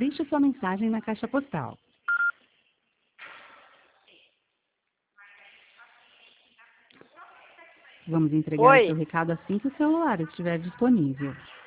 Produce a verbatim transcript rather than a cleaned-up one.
Deixe sua mensagem na caixa postal. Vamos entregar o Oi. seu recado assim que o celular estiver disponível.